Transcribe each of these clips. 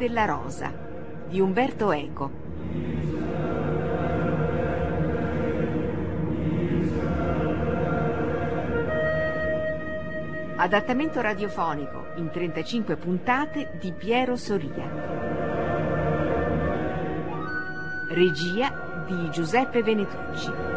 della rosa di Umberto Eco. Adattamento radiofonico in 35 puntate di Piero Soria. Regia di Giuseppe Venetucci.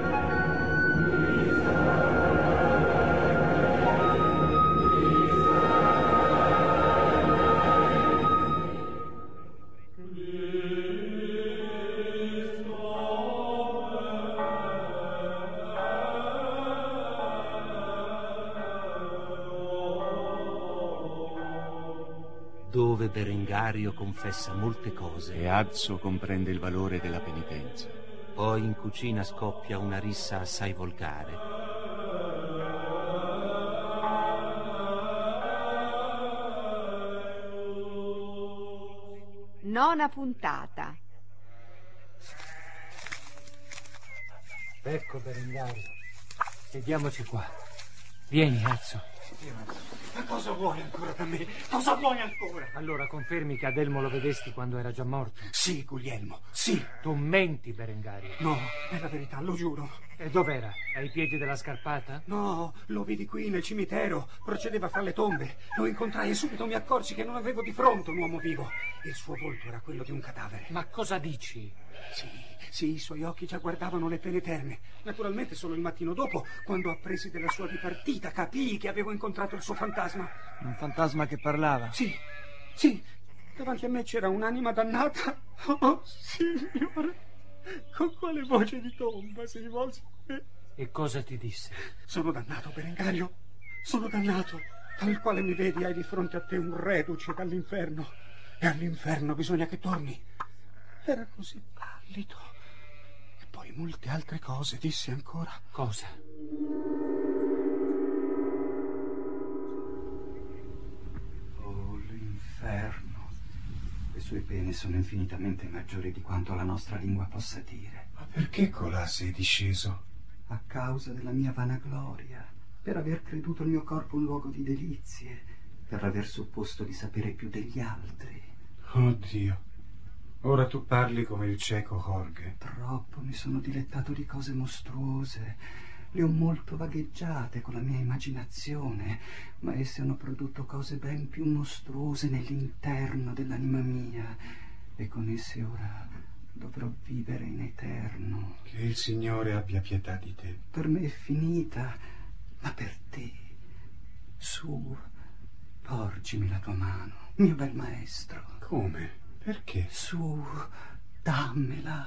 Dove Berengario confessa molte cose e Azzo comprende il valore della penitenza. Poi in cucina scoppia una rissa assai volgare. Nona puntata. Ecco Berengario, sediamoci qua. Vieni, Azzo. Ma cosa vuoi ancora da me? Cosa vuoi ancora? Allora confermi che Adelmo lo vedesti quando era già morto? Sì, Guglielmo, sì. Tu menti, Berengario. No, è la verità, lo giuro. E dov'era? Ai piedi della scarpata? No, lo vidi qui nel cimitero. Procedeva fra le tombe. Lo incontrai e subito mi accorsi che non avevo di fronte un uomo vivo. Il suo volto era quello di un cadavere. Ma cosa dici? Sì, i suoi occhi già guardavano le pene eterne. Naturalmente solo il mattino dopo, quando appresi della sua dipartita, capii che avevo incontrato il suo fantasma. Un fantasma che parlava? Sì. Davanti a me c'era un'anima dannata. Oh, signore, con quale voce di tomba si rivolse a me? E cosa ti disse? Sono dannato, Berengario. Sono dannato. Tal quale mi vedi, hai di fronte a te un reduce dall'inferno. E all'inferno bisogna che torni. Era così pallido. E poi molte altre cose disse ancora. Cosa? Oh, l'inferno. Le sue pene sono infinitamente maggiori di quanto la nostra lingua possa dire. Ma perché colà sei disceso? A causa della mia vanagloria, per aver creduto il mio corpo un luogo di delizie, per aver supposto di sapere più degli altri. Oh Dio, ora tu parli come il cieco Jorge. Troppo mi sono dilettato di cose mostruose. Le ho molto vagheggiate con la mia immaginazione, ma esse hanno prodotto cose ben più mostruose nell'interno dell'anima mia, e con esse ora dovrò vivere in eterno. Che il Signore abbia pietà di te. Per me è finita, ma per te, su, porgimi la tua mano, mio bel maestro. Come? Perché? Su, dammela.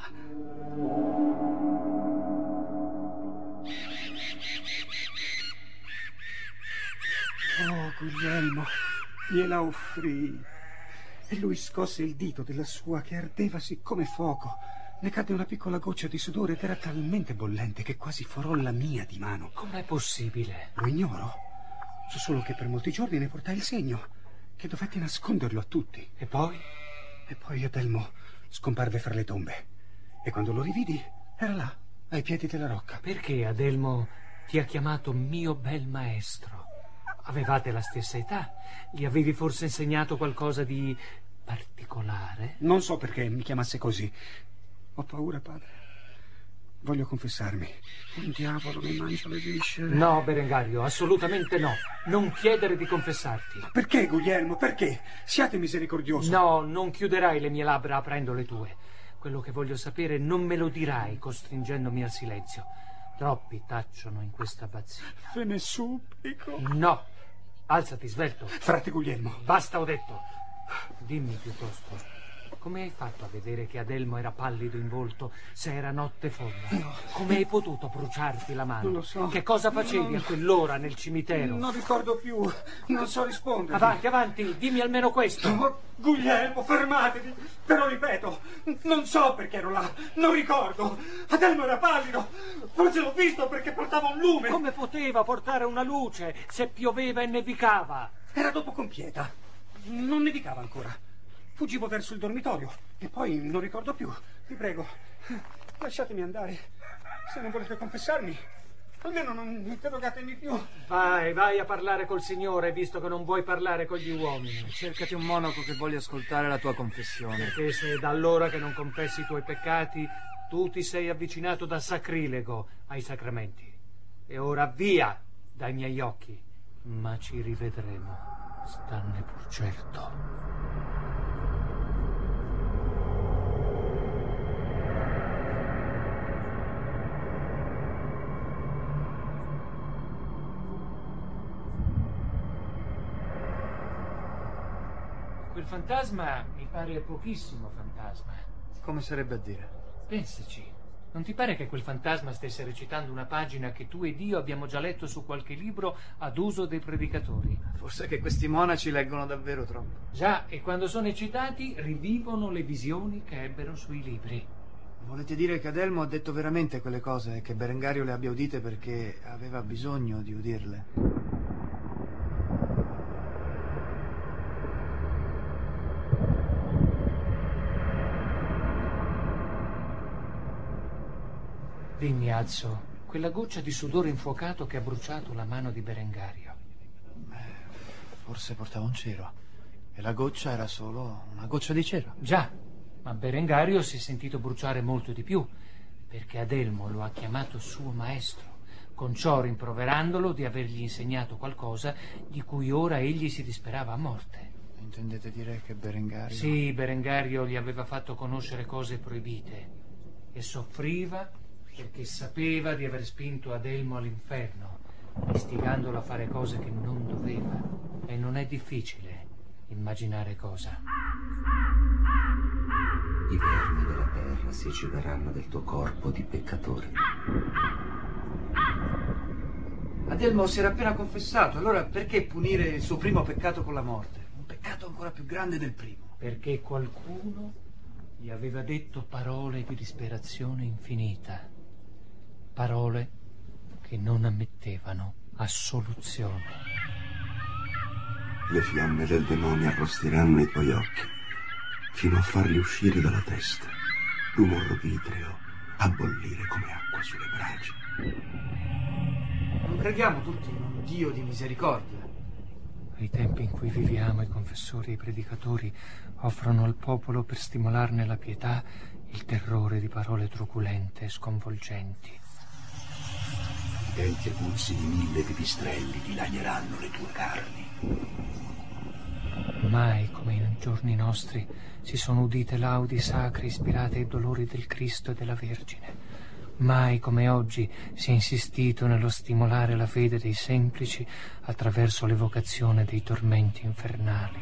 Oh, Guglielmo, gliela offrì. E lui scosse il dito della sua che ardeva siccome fuoco. Ne cadde una piccola goccia di sudore ed era talmente bollente che quasi forò la mia di mano. Com'è possibile? Lo ignoro. So solo che per molti giorni ne portai il segno, che dovetti nasconderlo a tutti. E poi? E poi Adelmo scomparve fra le tombe. E quando lo rividi, era là, ai piedi della rocca. Perché Adelmo ti ha chiamato mio bel maestro? Avevate la stessa età? Gli avevi forse insegnato qualcosa di particolare? Non so perché mi chiamasse così. Ho paura, padre. Voglio confessarmi. Un diavolo mi mangia le viscere. No, Berengario, assolutamente no. Non chiedere di confessarti. Ma perché, Guglielmo? Perché? Siate misericordioso. No, non chiuderai le mie labbra aprendo le tue. Quello che voglio sapere non me lo dirai costringendomi al silenzio. Troppi tacciono in questa abbazia. Ve ne supplico. No. Alzati, svelto. Frate Guglielmo. Basta, ho detto. Dimmi piuttosto, come hai fatto a vedere che Adelmo era pallido in volto se era notte fonda? No. Come hai potuto bruciarti la mano? Non lo so. Che cosa facevi a quell'ora nel cimitero? Non ricordo più. Non so rispondere. Avanti, avanti, dimmi almeno questo. Oh, Guglielmo, fermatevi. Te lo ripeto. Non so perché ero là. Non ricordo. Adelmo era pallido. Forse l'ho visto perché portava un lume. Come poteva portare una luce se pioveva e nevicava? Era dopo compieta. Non nevicava ancora. Fuggivo verso il dormitorio e poi non ricordo più. Vi prego, lasciatemi andare. Se non volete confessarmi, Almeno non interrogatemi più. Vai a parlare col Signore, visto che non vuoi parlare con gli uomini. Cercati un monaco che voglia ascoltare la tua confessione. Perché se da allora che non confessi i tuoi peccati, tu ti sei avvicinato da sacrilego ai sacramenti. E ora via dai miei occhi. Ma ci rivedremo, stanne pur certo. Quel fantasma mi pare pochissimo fantasma. Come sarebbe a dire? Pensaci, non ti pare che quel fantasma stesse recitando una pagina che tu ed io abbiamo già letto su qualche libro ad uso dei predicatori? Forse che questi monaci leggono davvero troppo. Già, e quando sono eccitati rivivono le visioni che ebbero sui libri. Volete dire che Adelmo ha detto veramente quelle cose e che Berengario le abbia udite perché aveva bisogno di udirle? Dimmi, Azzo, quella goccia di sudore infuocato che ha bruciato la mano di Berengario. Forse portava un cero. E la goccia era solo una goccia di cera. Già, ma Berengario si è sentito bruciare molto di più, perché Adelmo lo ha chiamato suo maestro, con ciò rimproverandolo di avergli insegnato qualcosa di cui ora egli si disperava a morte. Intendete dire che Berengario... Sì, Berengario gli aveva fatto conoscere cose proibite e soffriva perché sapeva di aver spinto Adelmo all'inferno, istigandolo a fare cose che non doveva. E non è difficile immaginare cosa. I vermi della terra si ciberanno del tuo corpo di peccatore. Adelmo si era appena confessato, allora perché punire il suo primo peccato con la morte? Un peccato ancora più grande del primo. Perché qualcuno gli aveva detto parole di disperazione infinita. Parole che non ammettevano assoluzione. Le fiamme del demonio arrostiranno i tuoi occhi fino a farli uscire dalla testa, l'umor vitreo a bollire come acqua sulle braci. Non preghiamo tutti un Dio di misericordia. Ai tempi in cui viviamo, i confessori e i predicatori offrono al popolo, per stimolarne la pietà, il terrore di parole truculente e sconvolgenti. I denti aguzzi di 1000 pipistrelli dilagneranno le tue carni. Mai come in giorni nostri si sono udite laudi sacre ispirate ai dolori del Cristo e della Vergine. Mai come oggi si è insistito nello stimolare la fede dei semplici attraverso l'evocazione dei tormenti infernali.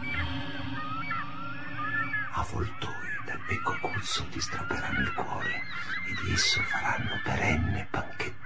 Avvoltoi dal becco aguzzo ti strapperanno il cuore e di esso faranno perenne banchetto.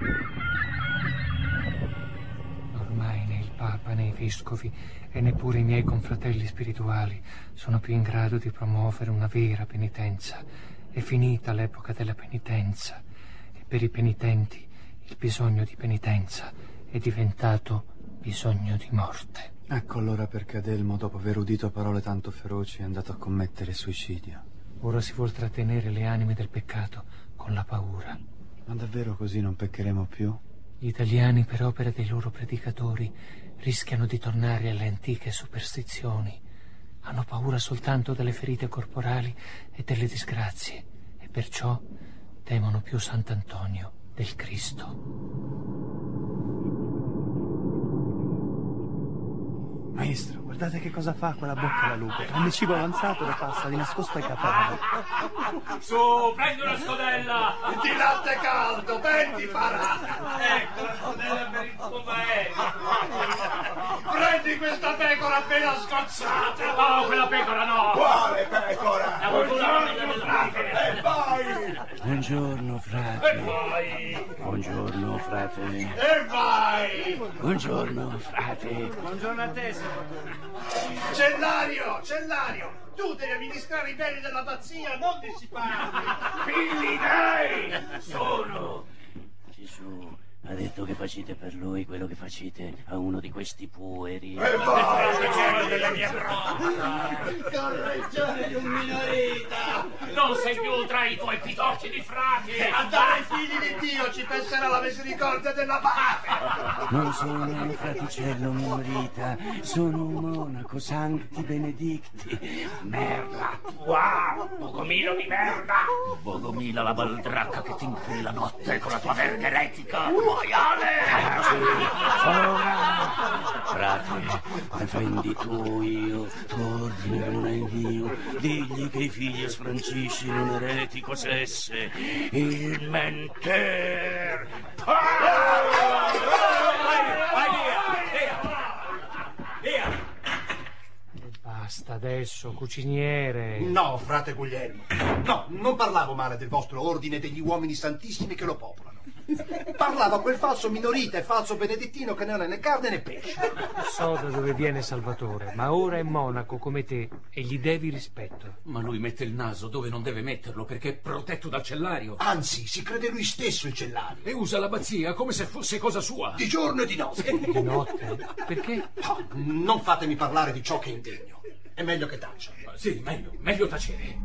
Ormai né il Papa né i vescovi e neppure i miei confratelli spirituali sono più in grado di promuovere una vera penitenza. È finita l'epoca della penitenza e per i penitenti il bisogno di penitenza è diventato bisogno di morte. Ecco allora perché Adelmo, dopo aver udito parole tanto feroci, è andato a commettere suicidio. Ora si vuol trattenere le anime del peccato con la paura. Ma davvero così non peccheremo più? Gli italiani, per opera dei loro predicatori, rischiano di tornare alle antiche superstizioni. Hanno paura soltanto delle ferite corporali e delle disgrazie, e perciò temono più Sant'Antonio del Cristo. Maestro, guardate che cosa fa quella bocca alla lupe. Prende cibo avanzato e passa di nascosto ai capelli. Su, prendi una scodella! Di latte caldo, ben ti farà! Ecco la scodella per il tuo maestro! Prendi questa pecora appena scozzata! No, quella pecora no! Quale pecora? La buongiorno, frate! E vai! Buongiorno, frate. E vai! Buongiorno, frate. E vai! Buongiorno, frate. Buongiorno a te, Salvatore. Cellario! Tu devi amministrare i beni dell'abbazia, non dissipare! Figli dei! Sono Gesù Ha detto che facete per lui quello che facete a uno di questi pueri. Delle mie brocca! Correggione di un minorita! Non sei più tra i tuoi pitocchini frati! A dare figli di Dio ci penserà la misericordia della madre! Non sono un fraticello minorita, sono un monaco, Sancti Benedicti. Merda! Wow! Bogomilo di merda! Bogomila la baldracca che ti inculli la notte con la tua verga eretica! Maiale! Frate, difendi tu io, tuo ordine non è il mio. Digli che i figli sfrancisci in un eretico sesse, il menter. Vai via! Basta adesso, cuciniere. No, frate Guglielmo. No, non parlavo male del vostro ordine e degli uomini santissimi che lo popolano. Parlava quel falso minorita e falso benedettino che non è né carne né pesce. So da dove viene Salvatore, ma ora è monaco come te e gli devi rispetto. Ma lui mette il naso dove non deve metterlo perché è protetto dal cellario. Anzi, si crede lui stesso il cellario. E usa l'abbazia come se fosse cosa sua. Di giorno e di notte. Di notte? Perché? No, non fatemi parlare di ciò che è indegno. È meglio che taccia. Sì, meglio tacere.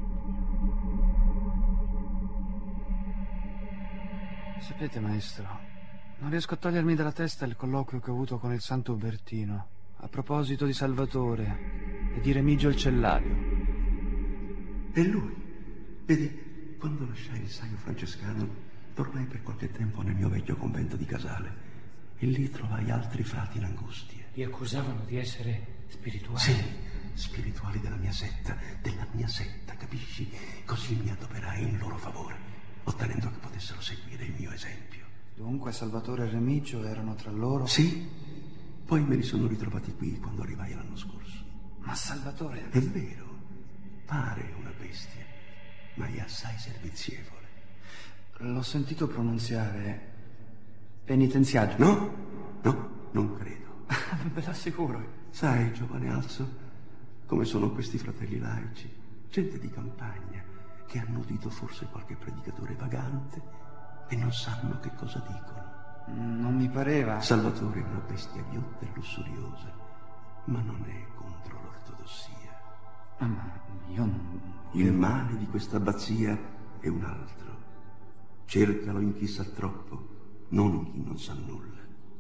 Sapete, maestro, non riesco a togliermi dalla testa il colloquio che ho avuto con il santo Ubertino a proposito di Salvatore e di Remigio il cellario. E lui? Vedi, quando lasciai il saio francescano, tornai per qualche tempo nel mio vecchio convento di Casale e lì trovai altri frati in angustia. Li accusavano di essere spirituali? Sì, spirituali della mia setta, capisci? Così mi adoperai in loro favore, ottenendo che potessero seguire il mio esempio. Dunque Salvatore e Remigio erano tra loro? Sì, poi me li sono ritrovati qui quando arrivai l'anno scorso. Ma Salvatore... È vero, pare una bestia, ma è assai servizievole. L'ho sentito pronunziare penitenziaggio. No, non credo. Ve l'assicuro. Sai, giovane Alzo, come sono questi fratelli laici, gente di campagna, che hanno udito forse qualche predicatore vagante e non sanno che cosa dicono. Non mi pareva. Salvatore è una bestia ghiotta e lussuriosa, ma non è contro l'ortodossia. Ma io non... Il male di questa abbazia è un altro. Cercalo in chi sa troppo, non in chi non sa nulla.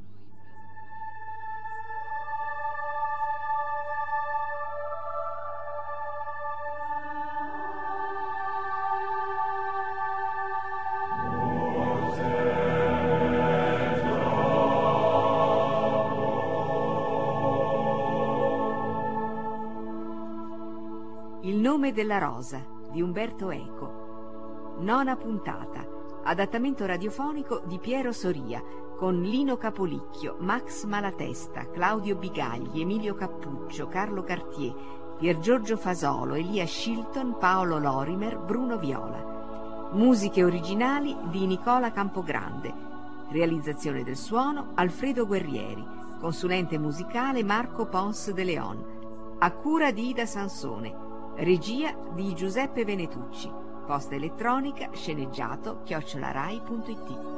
Il nome della rosa di Umberto Eco. 9ª puntata. Adattamento radiofonico di Piero Soria con Lino Capolicchio, Max Malatesta, Claudio Bigagli, Emilio Cappuccio, Carlo Cartier, Piergiorgio Fasolo, Elia Shilton, Paolo Lorimer, Bruno Viola. Musiche originali di Nicola Campogrande. Realizzazione del suono Alfredo Guerrieri. Consulente musicale Marco Pons de Leon. A cura di Ida Sansone. Regia di Giuseppe Venetucci. Posta elettronica sceneggiato @rai.it.